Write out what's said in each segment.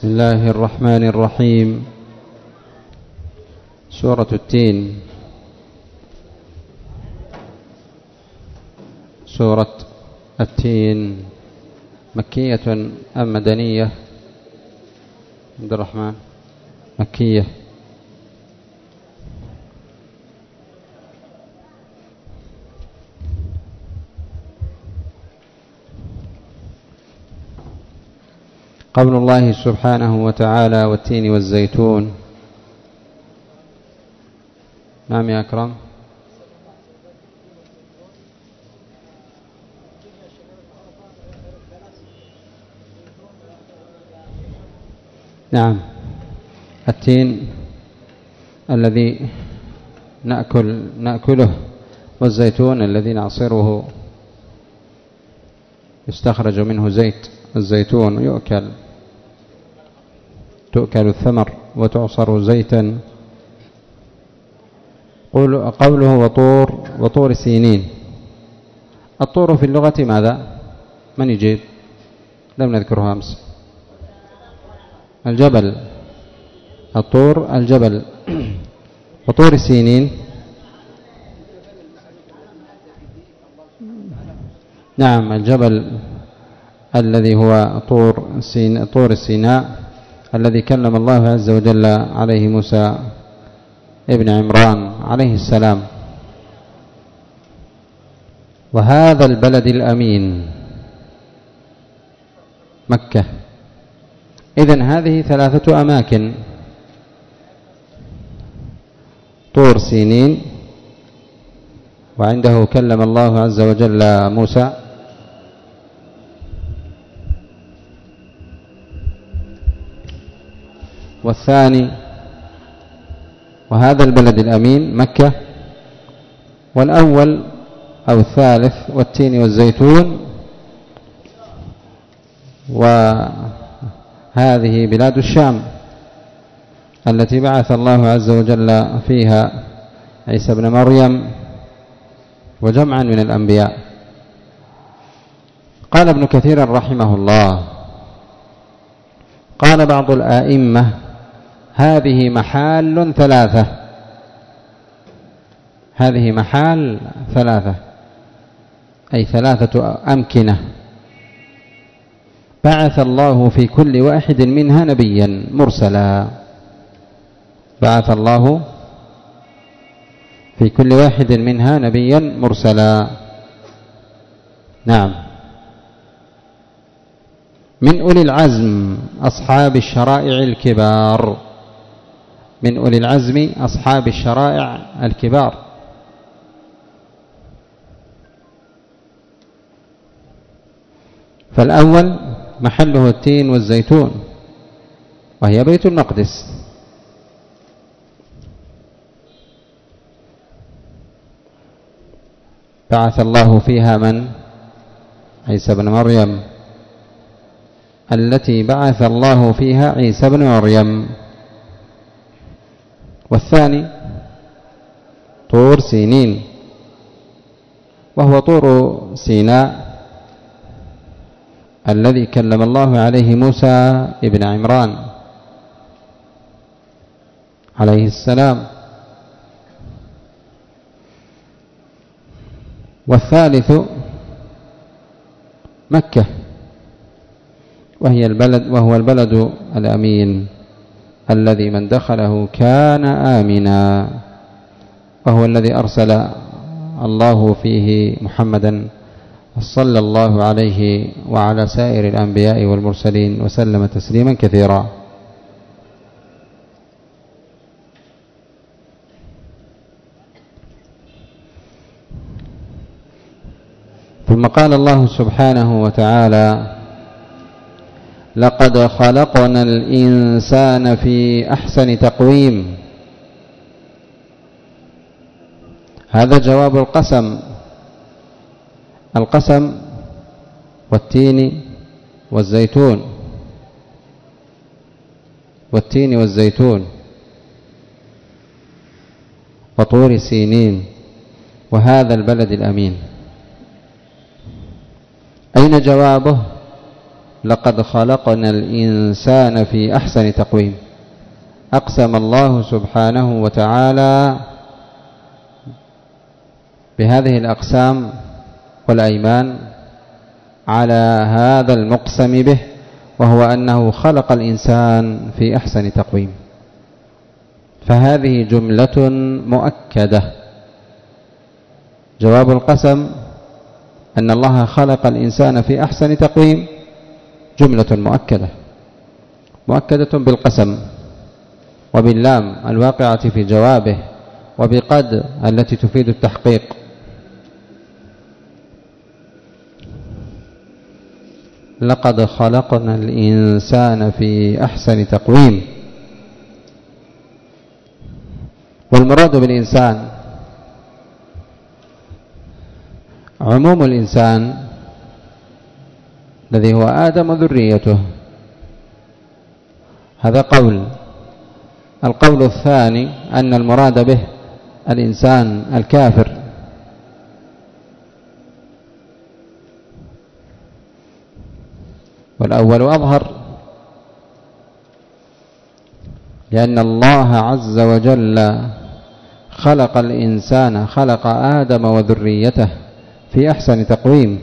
بسم الله الرحمن الرحيم. سورة التين. سورة التين مكية أم مدنية؟ عبد الرحمن. مكية. قول الله سبحانه وتعالى والتين والزيتون. نعم يا أكرم. نعم، التين الذي نأكله، والزيتون الذي نعصره يستخرج منه زيت الزيتون، تؤكل الثمر وتعصر زيتا. قوله وطور سينين. الطور في اللغة ماذا؟ من يجيب؟ لم نذكرها أمس. الجبل. الطور الجبل. وطور سينين. نعم، الجبل الذي هو طور سيناء الذي كلم الله عز وجل عليه موسى ابن عمران عليه السلام. وهذا البلد الأمين مكة. إذن هذه ثلاثة أماكن: طور سينين، وعنده كلم الله عز وجل موسى، والثاني وهذا البلد الأمين مكة، والأول أو الثالث والتين والزيتون، وهذه بلاد الشام التي بعث الله عز وجل فيها عيسى بن مريم وجمعا من الأنبياء. قال ابن كثير رحمه الله: قال بعض الآئمة: هذه محال ثلاثة. هذه محال ثلاثة، أي ثلاثة أمكنة بعث الله في كل واحد منها نبيا مرسلا. بعث الله في كل واحد منها نبيا مرسلا. نعم. من أولي العزم أصحاب الشرائع الكبار. من أولي العزم أصحاب الشرائع الكبار. فالأول محله التين والزيتون، وهي بيت المقدس. بعث الله فيها من؟ عيسى بن مريم، التي بعث الله فيها عيسى بن مريم. والثاني طور سينين، وهو طور سيناء الذي كلم الله عليه موسى ابن عمران عليه السلام. والثالث مكة، وهو البلد الأمين الذي من دخله كان آمنا، وهو الذي أرسل الله فيه محمدا صلى الله عليه وعلى سائر الأنبياء والمرسلين وسلم تسليما كثيرا. ثم قال الله سبحانه وتعالى: لقد خلقنا الإنسان في أحسن تقويم. هذا جواب القسم. القسم والتين والزيتون، والتين والزيتون وطور سينين وهذا البلد الأمين. أين جوابه؟ لقد خلقنا الإنسان في أحسن تقويم. أقسم الله سبحانه وتعالى بهذه الأقسام والأيمان على هذا المقسم به، وهو أنه خلق الإنسان في أحسن تقويم. فهذه جملة مؤكدة. جواب القسم أن الله خلق الإنسان في أحسن تقويم جملة مؤكدة بالقسم وباللام الواقعة في جوابه وبقد التي تفيد التحقيق. لقد خلقنا الإنسان في أحسن تقويم. والمراد بالإنسان عموم الإنسان الذي هو آدم وذريته. هذا قول. القول الثاني أن المراد به الإنسان الكافر، والأول أظهر، لأن الله عز وجل خلق الإنسان، خلق آدم وذريته في أحسن تقويم.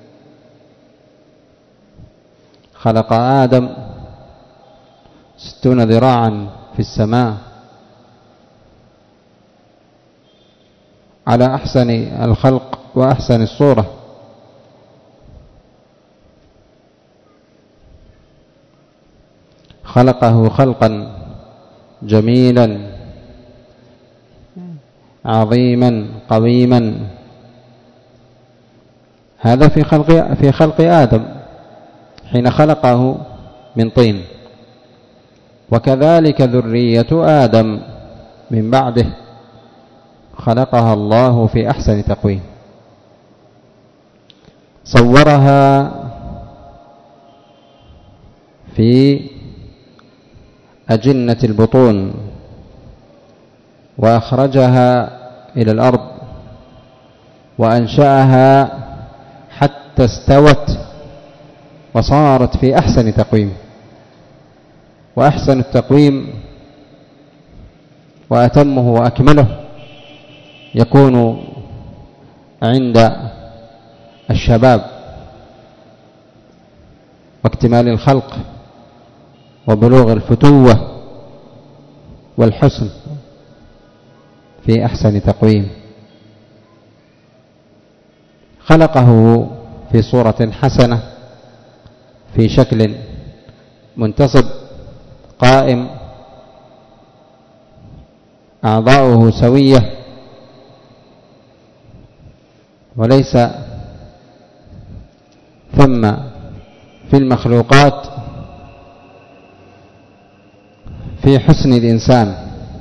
خلق آدم 60 ذراعا في السماء على أحسن الخلق وأحسن الصورة. خلقه خلقا جميلا عظيما قويما. هذا في خلق آدم حين خلقه من طين، وكذلك ذرية آدم من بعده خلقها الله في أحسن تقويم. صورها في أجنة البطون وأخرجها إلى الأرض وأنشأها حتى استوت وصارت في أحسن تقويم. وأحسن التقويم وأتمه وأكمله يكون عند الشباب واكتمال الخلق وبلوغ الفتوة والحسن في أحسن تقويم. خلقه في صورة حسنة، في شكل منتصب قائم، أعضاؤه سوية، وليس ثم في المخلوقات في حسن الإنسان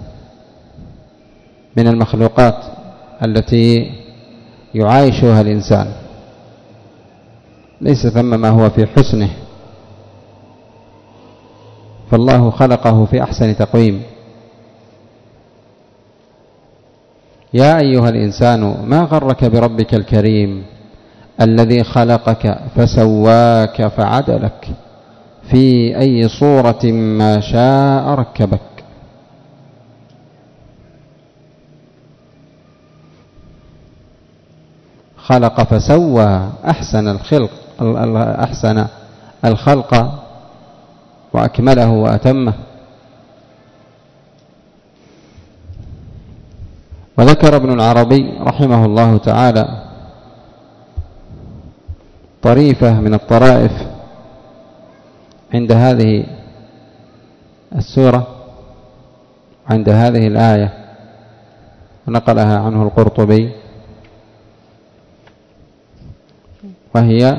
من المخلوقات التي يعايشها الإنسان، ليس ثم ما هو في حسنه، فالله خلقه في أحسن تقويم. يا أيها الإنسان ما غرك بربك الكريم الذي خلقك فسواك فعدلك في أي صورة ما شاء ركبك. خلق فسوى، أحسن الخلق وأكمله وأتمه. وذكر ابن العربي رحمه الله تعالى طريفة من الطرائف عند هذه السورة، عند هذه الآية، ونقلها عنه القرطبي، وهي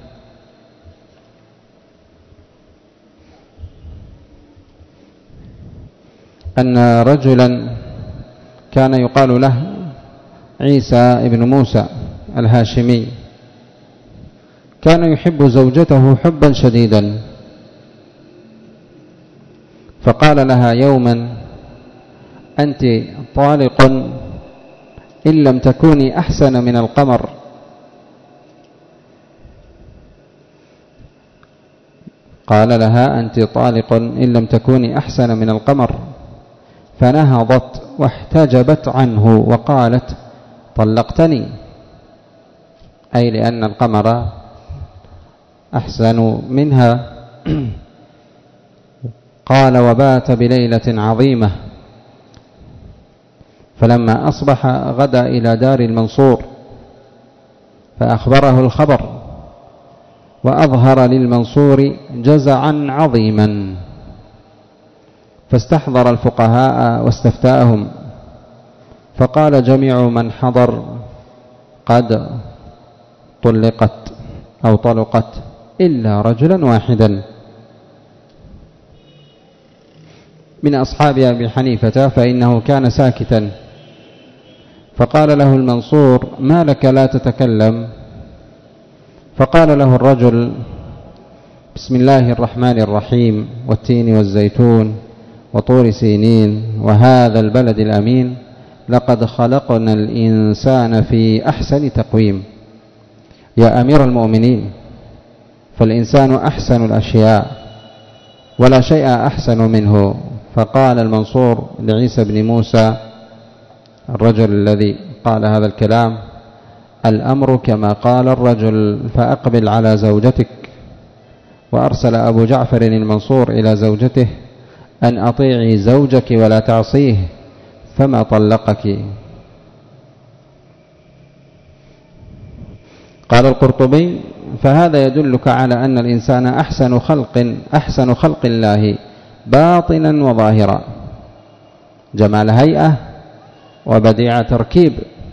أن رجلا كان يقال له عيسى ابن موسى الهاشمي، كان يحب زوجته حبا شديدا، فقال لها يوما: أنت طالق إن لم تكوني أحسن من القمر. قال لها أنت طالق إن لم تكوني أحسن من القمر، فنهضت واحتجبت عنه وقالت طلقتني، أي لأن القمر أحسن منها. قال وبات بليلة عظيمة، فلما أصبح غدا إلى دار المنصور فأخبره الخبر، وأظهر للمنصور جزعا عظيما، فاستحضر الفقهاء واستفتاهم، فقال جميع من حضر قد طلقت أو طلقت إلا رجلا واحدا من أصحاب أبي حنيفة، فإنه كان ساكتا، فقال له المنصور ما لك لا تتكلم؟ فقال له الرجل بسم الله الرحمن الرحيم والتين والزيتون وطور سينين وهذا البلد الأمين، لقد خلقنا الإنسان في أحسن تقويم. يا أمير المؤمنين، فالإنسان أحسن الأشياء ولا شيء أحسن منه. فقال المنصور لعيسى بن موسى الرجل الذي قال هذا الكلام الأمر كما قال الرجل، فأقبل على زوجتك. وأرسل أبو جعفر المنصور إلى زوجته أن أطيعي زوجك ولا تعصيه فما طلقك. قال القرطبي فهذا يدلك على أن الإنسان أحسن خلق الله باطنا وظاهرا، جمال هيئة وبديع تركيب،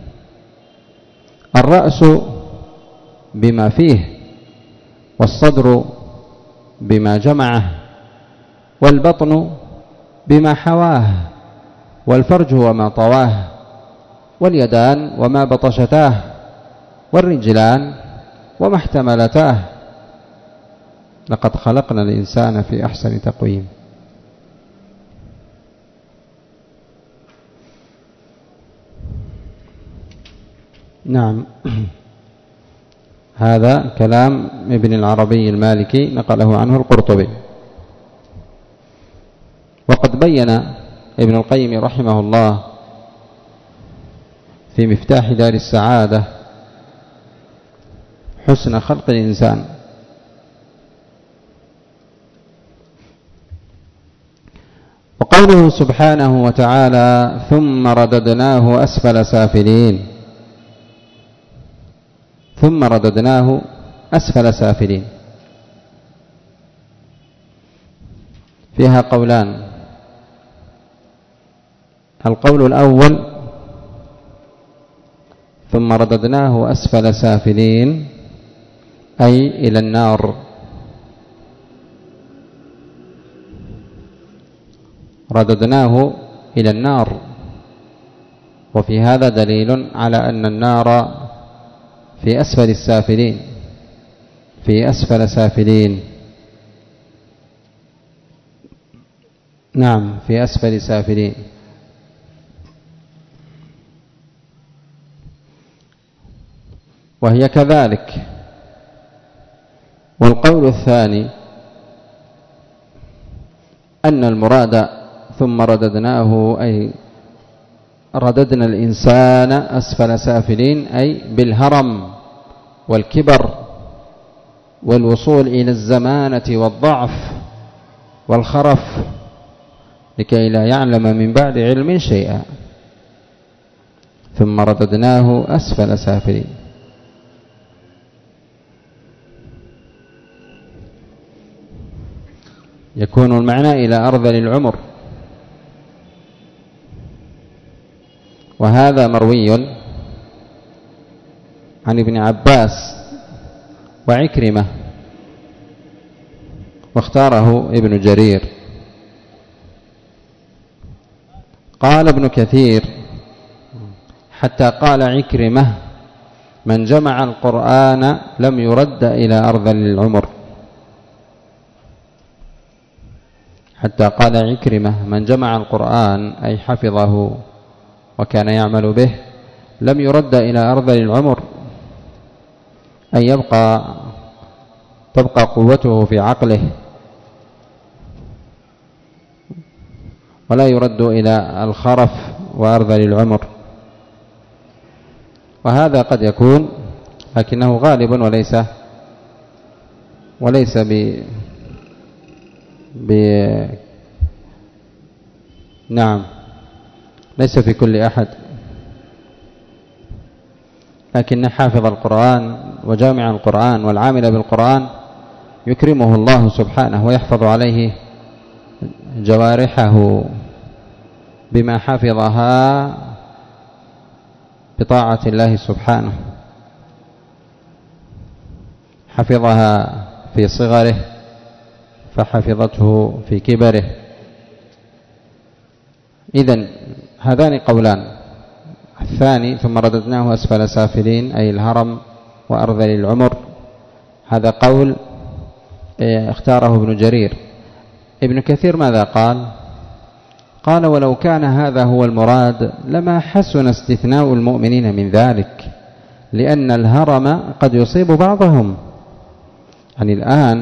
الرأس بما فيه والصدر بما جمعه والبطن بما حواه والفرج وما طواه واليدان وما بطشتاه والرجلان وما احتملتاه. لقد خلقنا الإنسان في أحسن تقويم. نعم، هذا كلام ابن العربي المالكي نقله عنه القرطبي. وقد بين ابن القيم رحمه الله في مفتاح دار السعادة حسن خلق الإنسان، وقوله سبحانه وتعالى ثم رددناه أسفل سافلين، ثم رددناه أسفل سافلين فيها قولان. القول الأول ثم رددناه أسفل سافلين أي إلى النار، رددناه إلى النار، وفي هذا دليل على أن النار في أسفل السافلين، في أسفل سافلين. نعم، في أسفل سافلين. وهي كذلك. والقول الثاني أن المراد ثم رددناه أي رددنا الإنسان أسفل سافلين أي بالهرم والكبر والوصول إلى الزمانة والضعف والخرف لكي لا يعلم من بعد علم شيئا. ثم رددناه أسفل سافلين. يكون المعنى إلى أرذل العمر. وهذا مروي عن ابن عباس وعكرمة، واختاره ابن جرير. قال ابن كثير حتى قال عكرمة من جمع القرآن لم يرد إلى أرذل العمر. حتى قال عكرمة من جمع القرآن أي حفظه وكان يعمل به لم يرد إلى أرذل العمر، أن تبقى قوته في عقله ولا يرد إلى الخرف وأرذل العمر. وهذا قد يكون لكنه غالب وليس نعم ليس في كل أحد، لكن حافظ القرآن وجامع القرآن والعامل بالقرآن يكرمه الله سبحانه ويحفظ عليه جوارحه بما حفظها بطاعة الله سبحانه، حفظها في صغره فحفظته في كبره. إذن هذان قولان، الثاني ثم رددناه أسفل سافلين أي الهرم وأرذل العمر، هذا قول اختاره ابن جرير. ابن كثير ماذا قال؟ قال ولو كان هذا هو المراد لما حسن استثناء المؤمنين من ذلك، لأن الهرم قد يصيب بعضهم. يعني الآن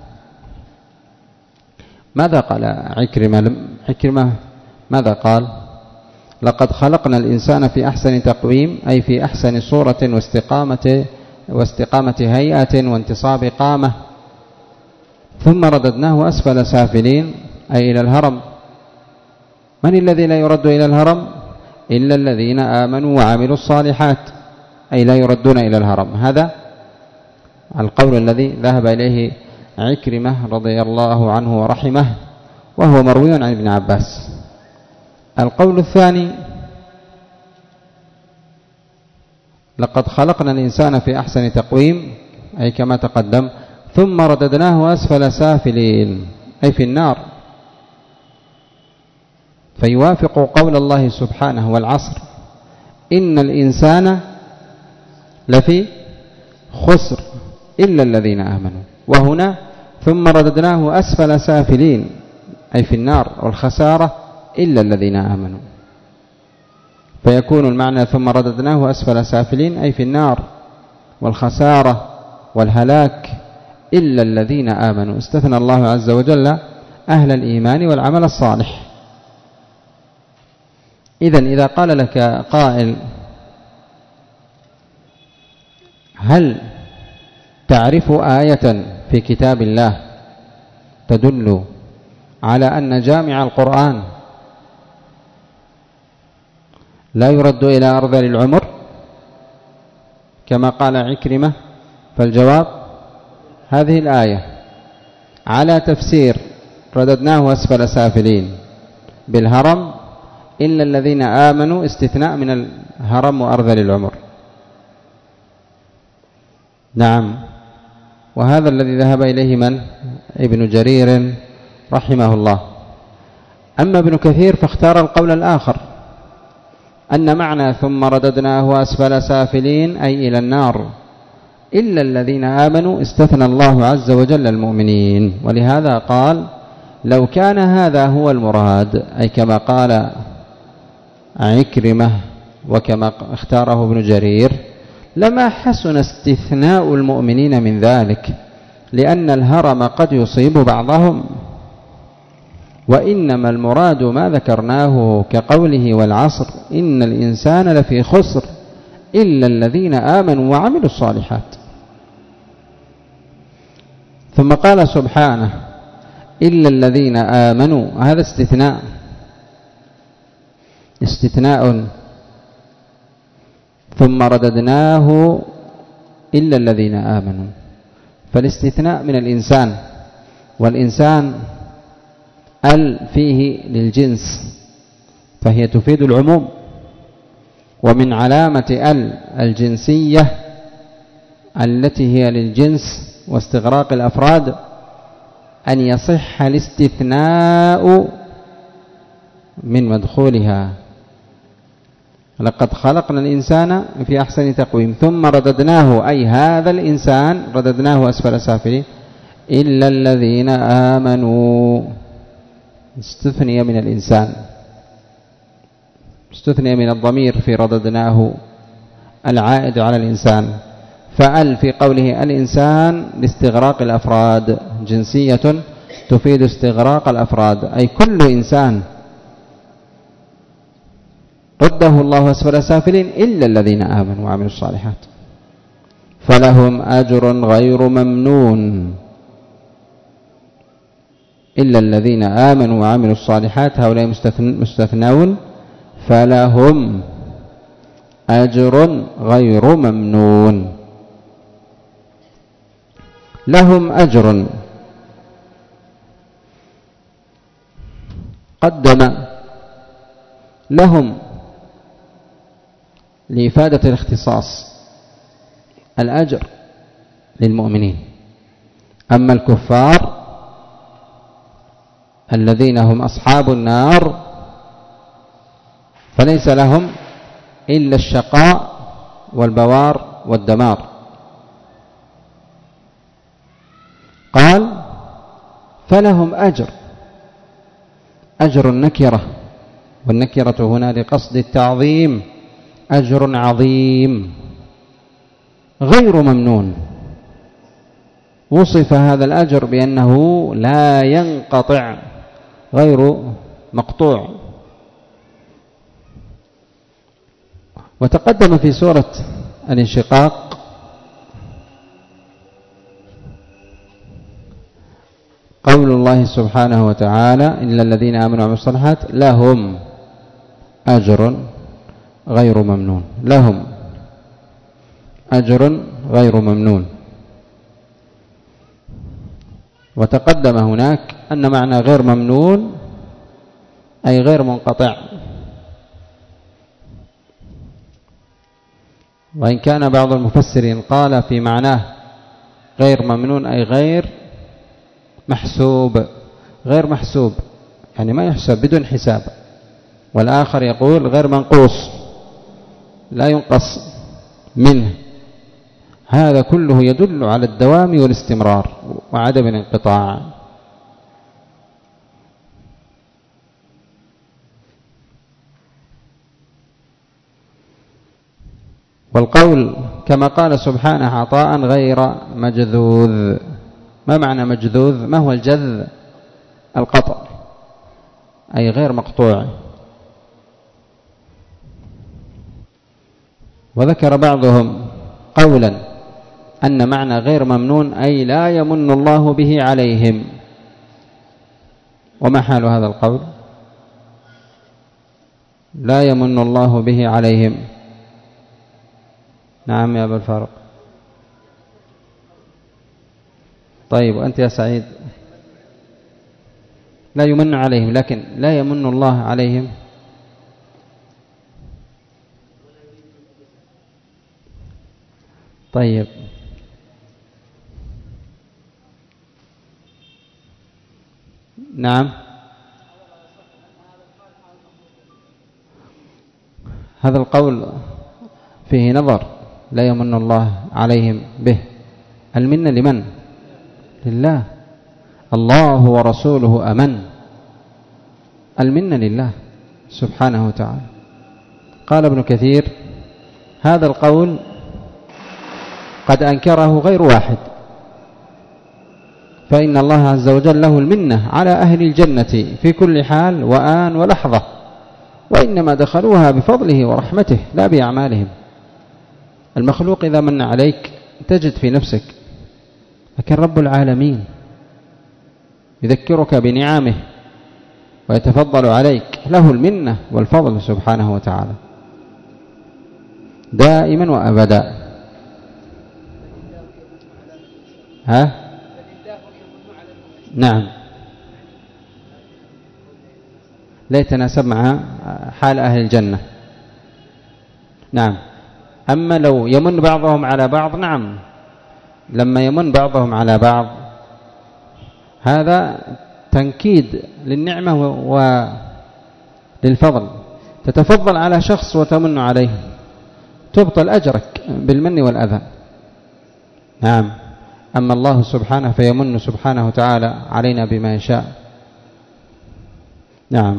ماذا قال عكرمة ماذا قال؟ لقد خلقنا الإنسان في أحسن تقويم أي في أحسن صورة واستقامة هيئة وانتصاب قامة، ثم رددناه أسفل سافلين أي إلى الهرم. من الذي لا يرد إلى الهرم؟ إلا الذين آمنوا وعملوا الصالحات، أي لا يردون إلى الهرم. هذا القول الذي ذهب إليه عكرمة رضي الله عنه ورحمه، وهو مروي عن ابن عباس. القول الثاني لقد خلقنا الإنسان في أحسن تقويم أي كما تقدم، ثم رددناه أسفل سافلين أي في النار، فيوافق قول الله سبحانه والعصر إن الإنسان لفي خسر إلا الذين آمنوا. وهنا ثم رددناه أسفل سافلين أي في النار، والخسارة إلا الذين آمنوا، فيكون المعنى ثم رددناه أسفل سافلين أي في النار، والخسارة والهلاك إلا الذين آمنوا. استثنى الله عز وجل أهل الإيمان والعمل الصالح. إذن إذا قال لك قائل هل تعرف آية في كتاب الله تدل على أن جامع القرآن لا يرد إلى أرذل العمر كما قال عكرمة؟ فالجواب هذه الآية على تفسير رددناه أسفل سافلين بالهرم إلا الذين آمنوا، استثناء من الهرم وأرذل العمر. نعم، وهذا الذي ذهب إليه من؟ ابن جرير رحمه الله. أما ابن كثير فاختار القول الآخر، أن معنى ثم رددناه أسفل سافلين أي إلى النار إلا الذين آمنوا، استثنى الله عز وجل المؤمنين. ولهذا قال لو كان هذا هو المراد أي كما قال عكرمة وكما اختاره ابن جرير لما حسن استثناء المؤمنين من ذلك، لأن الهرم قد يصيب بعضهم، وإنما المراد ما ذكرناه كقوله والعصر إن الإنسان لفي خسر إلا الذين آمنوا وعملوا الصالحات. ثم قال سبحانه إلا الذين آمنوا، هذا استثناء ثم رددناه إلا الذين آمنوا، فالاستثناء من الإنسان، والإنسان فيه للجنس فهي تفيد العموم. ومن علامة الجنسية التي هي للجنس واستغراق الأفراد أن يصح الاستثناء من مدخولها. لقد خلقنا الإنسان في أحسن تقويم ثم رددناه أي هذا الإنسان رددناه أسفل سافلين إلا الذين آمنوا، استثني من الإنسان، استثني من الضمير في رددناه العائد على الإنسان، فأل في قوله الإنسان لاستغراق الأفراد، جنسية تفيد استغراق الأفراد أي كل إنسان رده الله أسفل سافلين إلا الذين آمنوا وعملوا الصالحات فلهم أجر غير ممنون. إلا الذين آمنوا وعملوا الصالحات هؤلاء مستثنون، فلهم أجر غير ممنون. لهم أجر، قدم لهم لإفادة الاختصاص، الأجر للمؤمنين. أما الكفار الذين هم أصحاب النار فليس لهم إلا الشقاء والبوار والدمار. قال فلهم أجر، أجر النكرة، والنكرة هنا لقصد التعظيم، أجر عظيم غير ممنون. وصف هذا الأجر بأنه لا ينقطع، غير مقطوع. وتقدم في سورة الانشقاق قول الله سبحانه وتعالى إلا الذين آمنوا وعملوا الصالحات لهم أجر غير ممنون. لهم أجر غير ممنون. وتقدم هناك أن معنى غير ممنون أي غير منقطع، وإن كان بعض المفسرين قال في معناه غير ممنون أي غير محسوب، غير محسوب يعني ما يحسب بدون حساب. والآخر يقول غير منقوص لا ينقص منه. هذا كله يدل على الدوام والاستمرار وعدم الانقطاع. والقول كما قال سبحانه عطاء غير مجذوذ. ما معنى مجذوذ؟ ما هو الجذ؟ القطع، أي غير مقطوع. وذكر بعضهم قولا أن معنى غير ممنون أي لا يمن الله به عليهم. وما حال هذا القول؟ لا يمن الله به عليهم. نعم يا أبا الفارق. طيب وأنت يا سعيد؟ لا يمن عليهم لكن لا يمن الله عليهم. طيب نعم هذا القول فيه نظر. لا يمن الله عليهم به، المنة لمن؟ لله. الله ورسوله أمن، المنة لله سبحانه وتعالى. قال ابن كثير هذا القول قد أنكره غير واحد، فإن الله عز وجل له المنة على أهل الجنة في كل حال وآن ولحظة، وإنما دخلوها بفضله ورحمته لا بأعمالهم. المخلوق إذا من عليك تجد في نفسك، لكن رب العالمين يذكرك بنعمه ويتفضل عليك، له المنة والفضل سبحانه وتعالى دائما وأبدا. ها؟ نعم، لا يتناسب مع حال أهل الجنة. نعم. أما لو يمن بعضهم على بعض، نعم، لما يمن بعضهم على بعض هذا تنكيد للنعمة وللفضل. تتفضل على شخص وتمن عليه تبطل أجرك بالمن والأذى. نعم. أما الله سبحانه فيمن سبحانه وتعالى علينا بما يشاء. نعم.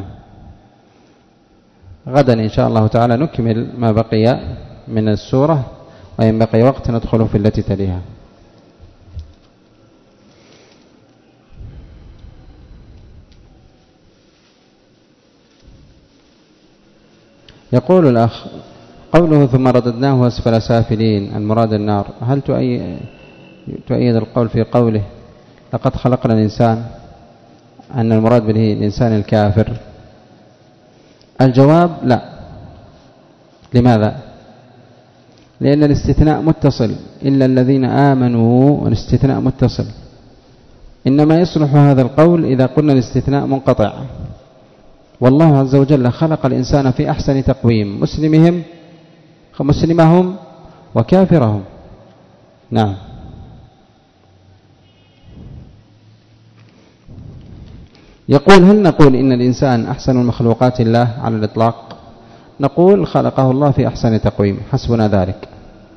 غدا إن شاء الله تعالى نكمل ما بقي من السورة، وإن بقي وقت ندخل في التي تليها. يقول الأخ: قوله ثم رددناه أسفل سافلين المراد النار، هل تؤيد القول في قوله لقد خلقنا الإنسان أن المراد به الإنسان الكافر؟ الجواب لا. لماذا؟ لأن الاستثناء متصل، إلا الذين آمنوا، والاستثناء متصل. إنما يصلح هذا القول إذا قلنا الاستثناء منقطع. والله عز وجل خلق الإنسان في أحسن تقويم، مسلمهم وكافرهم. نعم. يقول: هل نقول إن الإنسان أحسن المخلوقات الله على الإطلاق؟ نقول خلقه الله في أحسن تقويم، حسبنا ذلك.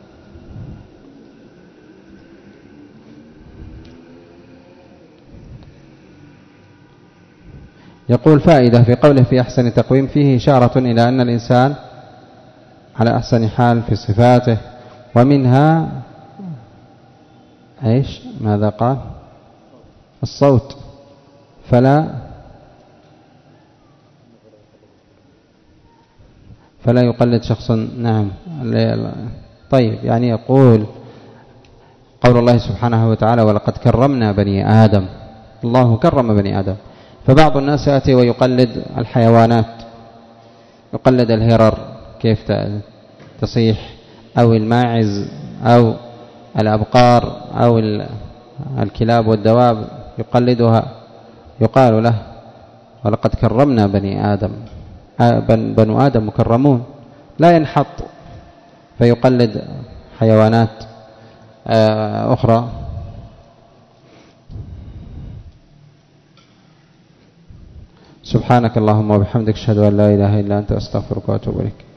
يقول: فائدة في قوله في أحسن تقويم، فيه إشارة إلى أن الإنسان على أحسن حال في صفاته، ومنها إيش؟ ماذا قال؟ الصوت، فلا يقلد شخص. نعم. طيب، يعني يقول قول الله سبحانه وتعالى: ولقد كرمنا بني آدم. الله كرم بني آدم. فبعض الناس يأتي ويقلد الحيوانات، يقلد الهرر كيف تصيح، أو الماعز، أو الأبقار، أو الكلاب والدواب، يقلدها. يقال له: ولقد كرمنا بني آدم. بنو آدم مكرمون، لا ينحط فيقلد حيوانات أخرى. سبحانك اللهم وبحمدك، أشهد أن لا إله إلا أنت، أستغفرك وأتوب إليك.